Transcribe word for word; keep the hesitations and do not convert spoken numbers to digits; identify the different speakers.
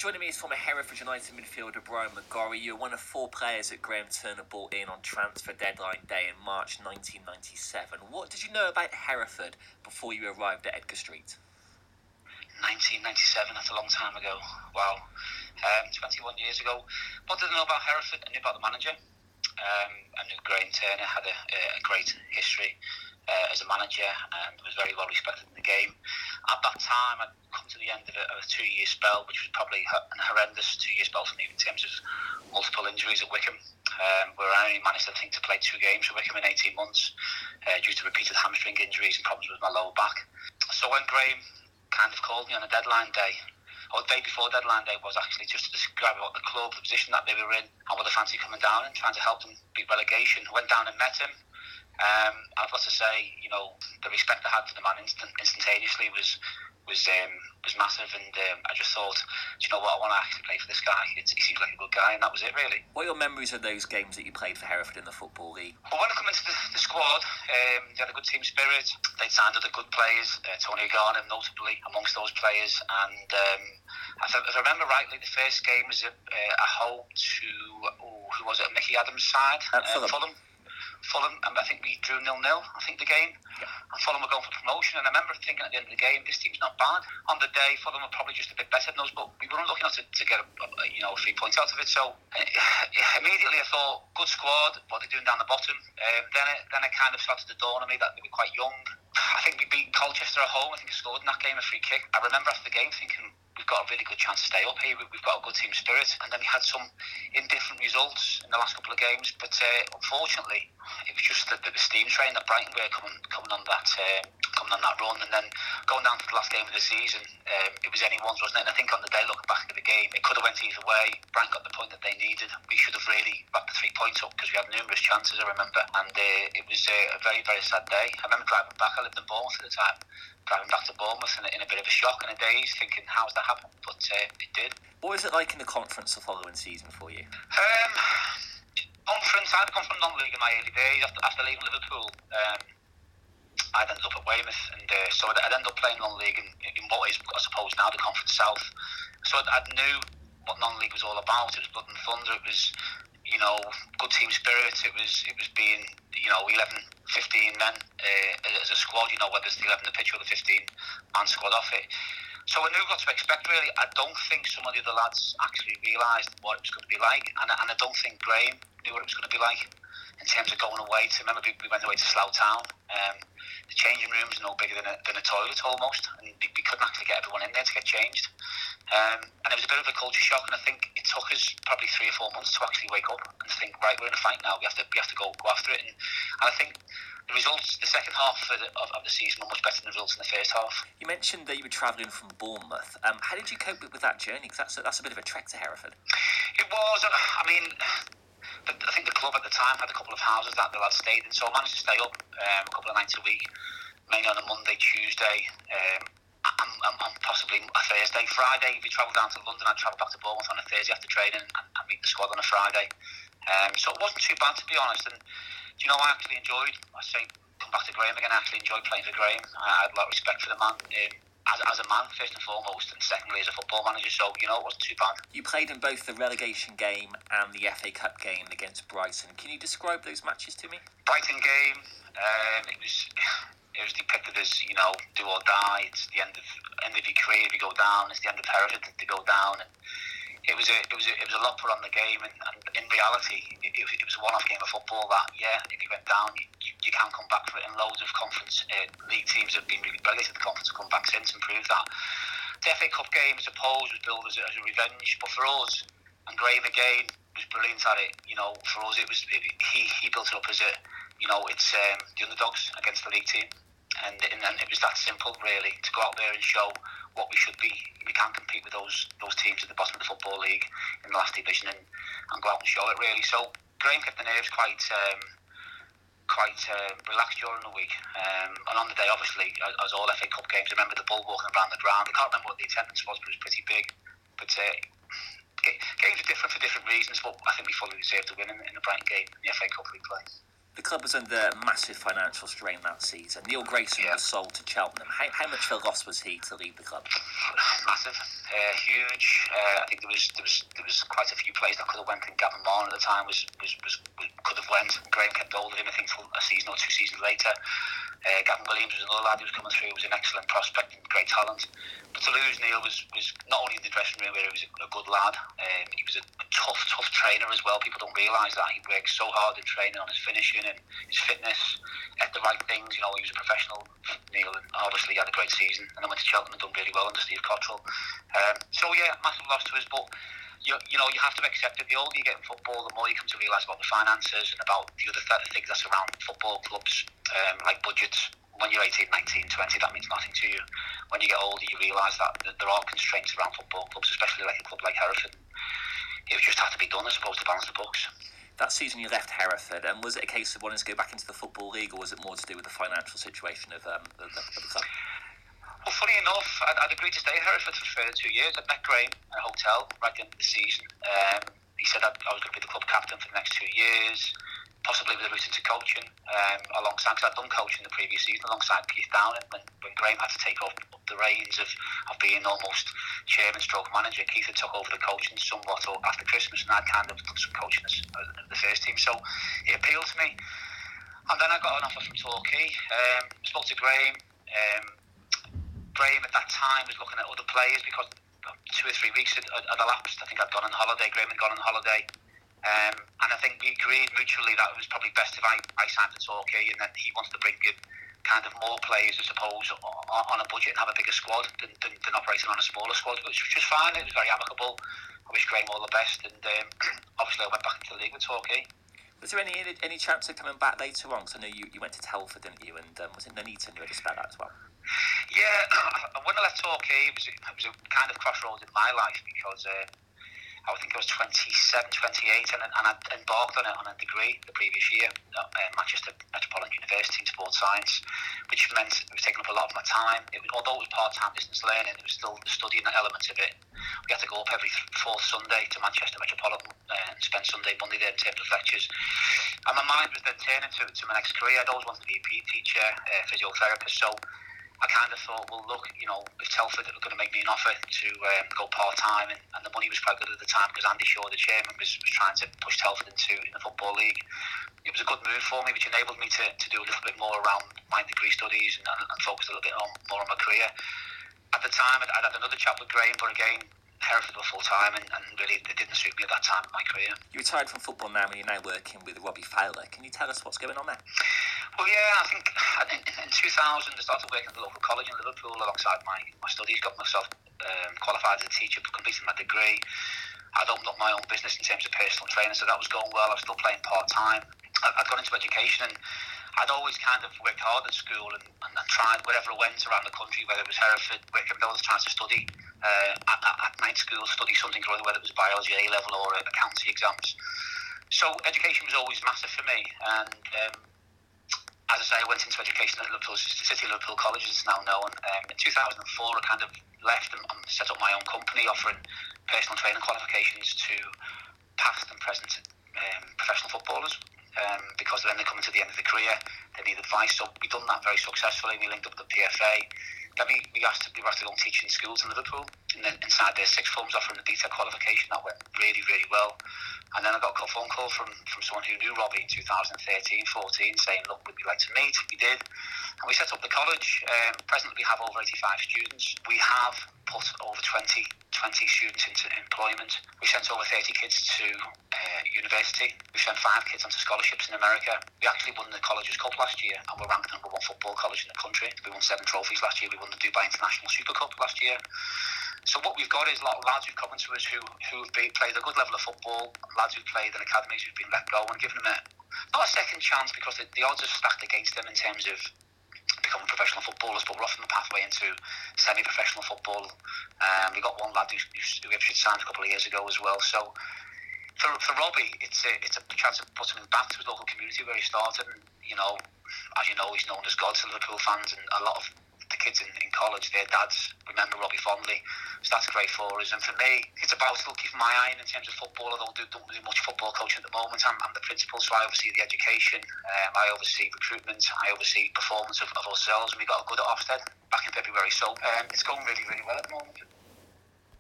Speaker 1: Joining me is former Hereford United midfielder Brian McGorry. You're one of four players that Graham Turner brought in on transfer deadline day in March nineteen ninety-seven. What did you know about Hereford before you arrived at Edgar Street?
Speaker 2: nineteen ninety-seven, that's a long time ago. Wow. Um, twenty-one years ago. What did I know about Hereford? I knew about the manager. Um, I knew Graham Turner had a, a great history uh, as a manager and was very well respected in the game. At that time, I'd come to the end of a, of a two-year spell, which was probably an horrendous two-year spell for me in terms of multiple injuries at Wycombe, um, where I only managed, I think, to play two games for Wycombe in eighteen months uh, due to repeated hamstring injuries and problems with my lower back. So when Graham kind of called me on a deadline day, or the day before deadline day, was actually just to describe what the club, the position that they were in, and what they fancy coming down and trying to help them beat relegation. I went down and met him. Um, I've got to say, you know, the respect I had for the man instant, instantaneously was was um, was massive, and um, I just thought, do you know what, I want to actually play for this guy. It's, he seems like a good guy, and that was it, really.
Speaker 1: What are your memories of those games that you played for Hereford in the Football League?
Speaker 2: Well, when I come into the, the squad, um, they had a good team spirit. They'd signed other good players, uh, Tony Garner notably amongst those players, and um, if, I, if I remember rightly, the first game was at uh, a home to, oh, who was it, Mickey Adams' side?
Speaker 1: At
Speaker 2: uh,
Speaker 1: Fulham.
Speaker 2: Fulham. Fulham, and I think we drew nil nil, I think, the game.
Speaker 1: Yeah.
Speaker 2: And Fulham were going for promotion, and I remember thinking at the end of the game, this team's not bad. On the day, Fulham were probably just a bit better than us, but we weren't looking to, to get a, a, you know, three points out of it. So uh, immediately I thought, good squad, what are they doing down the bottom? Um, then, it, then it kind of started to dawn on me that they were quite young. I think we beat Colchester at home. I think I scored in that game, a free kick. I remember after the game thinking, we've got a really good chance to stay up here. We've got a good team spirit. And then we had some indifferent results in the last couple of games. But uh, unfortunately, it was just the, the steam train that Brighton were coming coming on that uh, coming on that run. And then going down to the last game of the season, um, it was anyone's, wasn't it? And I think on the day, looking back at the game, it could have went either way. Brighton got the point that they needed. We should have really wrapped the three points up because we had numerous chances, I remember. And uh, it was uh, a very, very sad day. I remember driving back. I lived in Bournemouth at the time. Driving back to Bournemouth in a, in a bit of a shock and a daze, thinking, how's that happened? But uh, it did.
Speaker 1: What was it like in the conference the following season for you?
Speaker 2: Um, conference, I'd come from non-league in my early days. After, after leaving Liverpool, um, I'd ended up at Weymouth, and uh, so I'd, I'd ended up playing non-league in, in what is, I suppose, now the Conference South. So I, I knew what non-league was all about. It was blood and thunder. It was, you know, good team spirit. It was it was being, you know, eleven, fifteen men uh, as a squad, you know, whether it's the eleven the pitch or the fifteen man squad off it. So I knew what to expect, really. I don't think some of the other lads actually realised what it was going to be like, and, and I don't think Graham knew what it was going to be like in terms of going away to, remember we went away to Slough Town. Um, the changing rooms are no bigger than a, than a toilet almost, and we, we couldn't actually get everyone in there to get changed. Um, and it was a bit of a culture shock, and I think it took us probably three or four months to actually wake up and think, right, we're in a fight now. We have to we have to go go after it. And, and I think the results, the second half of the, of, of the season, were much better than the results in the first half.
Speaker 1: You mentioned that you were travelling from Bournemouth. Um, how did you cope with that journey? Because that's a, that's a bit of a trek to Hereford.
Speaker 2: It was. I mean, the, I think the club at the time had a couple of houses that the lads stayed in, so I managed to stay up um, a couple of nights a week, mainly on a Monday, Tuesday, um, and, and, and possibly a Thursday. Friday, we travelled down to London. I'd travel back to Bournemouth on a Thursday after training and, and meet the squad on a Friday. Um, so it wasn't too bad, to be honest. And you know, I actually enjoyed, I say, come back to Graham again, I actually enjoyed playing for Graham. I had a lot of respect for the man, um, as, as a man, first and foremost, and secondly as a football manager, so, you know, it wasn't too bad.
Speaker 1: You played in both the relegation game and the F A Cup game against Brighton. Can you describe those matches to me?
Speaker 2: Brighton game, um, it was it was depicted as, you know, do or die. It's the end of end of your career if you go down. It's the end of Hereford to go down. And It was a it was a, it was a lot put on the game, and, and in reality, it, it, was, it was a one-off game of football. That yeah, if you went down, you, you, you can come back for it. And loads of conference uh, league teams have been relegated to the conference, have come back since and proved that. The F A Cup game, I suppose, was billed as a, as a revenge, but for us, and Graham again was brilliant at it. You know, for us, it was it, he he built it up as a, you know, it's um, the underdogs against the league team, and, and and it was that simple, really, to go out there and show what we should be. We can compete with those those teams at the bottom of the Football League in the last division, and, and go out and show it, really. So Graham kept the nerves quite um, quite uh, relaxed during the week, um, and on the day, obviously, as, as all F A Cup games, I remember the bull walking around the ground. I can't remember what the attendance was, but it was pretty big. But uh, games are different for different reasons, but I think we fully deserved to win in, in the Brighton game in the F A Cup league play.
Speaker 1: The club was under massive financial strain that season. Neil Grayson
Speaker 2: yeah.
Speaker 1: was sold to Cheltenham. How, how much of a loss was he to leave the club?
Speaker 2: Massive. uh, huge. Uh, I think there was there was there was quite a few players that could have went, and Gavin Martin at the time was was, was, was could have went. Graham kept hold of him, I think, till a season or two seasons later. Uh, Gavin Williams was another lad who was coming through. He was an excellent prospect and great talent. But to lose Neil was, was not only in the dressing room where he was a, a good lad, um, he was a, a tough, tough trainer as well. People don't realise that. He worked so hard in training on his finishing and his fitness, ate the right things. You know, he was a professional, Neil, and obviously he had a great season. And then went to Cheltenham and done really well under Steve Cottrell. Um, so yeah, massive loss to us, but You, you know, you have to accept it. The older you get in football, the more you come to realise about the finances and about the other th- things that surround football clubs, um, like budgets. When you're eighteen, nineteen, twenty, that means nothing to you. When you get older, you realise that, that there are constraints around football clubs, especially like a club like Hereford. It just had to be done, I suppose, to balance the books.
Speaker 1: That season you left Hereford, and was it a case of wanting to go back into the Football League, or was it more to do with the financial situation of, um, of, the, of the club?
Speaker 2: Well, funny enough, I'd, I'd agreed to stay at Hereford for further two years. I'd met Graham in a hotel right at the end of the season. Um, he said I'd, I was going to be the club captain for the next two years, possibly with a route into coaching, um, alongside, because I'd done coaching the previous season alongside Keith Downing. When, when Graham had to take up, up the reins of, of being almost chairman stroke manager, Keith had took over the coaching somewhat after Christmas, and I'd kind of done some coaching as, as the first team. So it appealed to me. And then I got an offer from Torquay. Um, spoke to Graham. Um, Graham at that time was looking at other players because two or three weeks had, had elapsed. I think I'd gone on holiday, Graham had gone on holiday. Um, and I think we agreed mutually that it was probably best if I, I signed for Torquay, and then he wanted to bring in kind of more players, I suppose, on, on a budget and have a bigger squad than, than, than operating on a smaller squad, which was just fine. It was very amicable. I wish Graham all the best, and um, obviously I went back into the league with Torquay.
Speaker 1: Was there any any chance of coming back later on? Because I know you, you went to Telford, didn't you? And um, was it Nuneaton you had to spell that as well?
Speaker 2: Yeah, when I left Torquay, it was, it was a kind of crossroads in my life because uh, I think I was twenty-seven, twenty-eight, and, and I'd embarked on, it, on a degree the previous year at uh, Manchester Metropolitan University in sports science, which meant it was taking up a lot of my time. It was, although it was part-time distance learning, it was still studying the elements of it. We had to go up every fourth Sunday to Manchester Metropolitan uh, and spend Sunday, Monday there in terms of lectures. And my mind was then turning to, to my next career. I'd always wanted to be a P E teacher, uh, physiotherapist, so I kind of thought, well, look, you know, if Telford were going to make me an offer to um, go part-time, and, and the money was quite good at the time because Andy Shaw, the chairman, was, was trying to push Telford into in the Football League. It was a good move for me, which enabled me to, to do a little bit more around my degree studies and, and, and focus a little bit on, more on my career. At the time, I'd, I'd had another chat with Graham, but again, Hereford were full-time, and, and really it didn't suit me at that time in my career.
Speaker 1: You retired from football now and you're now working with Robbie Fowler. Can you tell us what's going on there?
Speaker 2: Well, yeah, I think in, in two thousand I started working at the local college in Liverpool alongside my, my studies, got myself um, qualified as a teacher, completed my degree. I'd opened up my own business in terms of personal training, so that was going well. I was still playing part-time. I'd gone into education, and I'd always kind of worked hard at school and, and, and tried wherever I went around the country, whether it was Hereford, Wickham, I was trying to study uh, at, at night school, study something or other, whether it was biology A-level or accountancy exams. So education was always massive for me, and um, as I say, I went into education at Liverpool City Liverpool College, as it's now known. Um, in two thousand four, I kind of left and, and set up my own company, offering personal training qualifications to past and present um, professional footballers. Um, because then they're coming to the end of the career, they need advice. So we've done that very successfully. We linked up with the P F A. Then we, we asked to, we were asked to go and teach in schools in Liverpool, and then inside their sixth forms offering the B Tech qualification. That went really, really well. And then I got a phone call from, from someone who knew Robbie in two thousand thirteen, fourteen, saying, look, would we like to meet? We did. And we set up the college. Um, presently we have over eighty-five students. We have put over twenty, twenty students into employment. We sent over thirty kids to uh, university. We sent five kids onto scholarships in America. We actually won the Colleges Cup last year, and we're ranked number one football college in the country. We won seven trophies last year. We won the Dubai International Super Cup last year. So what we've got is a lot of lads who've come into us who who have been, played a good level of football, lads who've played in academies who've been let go, and given them a not a second chance, because the, the odds are stacked against them in terms of becoming professional footballers, but we're often the pathway into semi-professional football. Um, we got one lad who, who we actually signed a couple of years ago as well. So for for Robbie, it's a, it's a chance of putting him back to his local community where he started. And, you know, as you know, he's known as God to Liverpool fans, and a lot of the kids in, in college, their dads remember Robbie fondly. So that's great for us. And for me, it's about still keeping my eye in in terms of football, although I don't do much football coaching at the moment. I'm, I'm the principal, so I oversee the education, um, I oversee recruitment, I oversee performance of, of ourselves, and we got a good at Ofsted back in February. So um, it's going really, really well at the moment.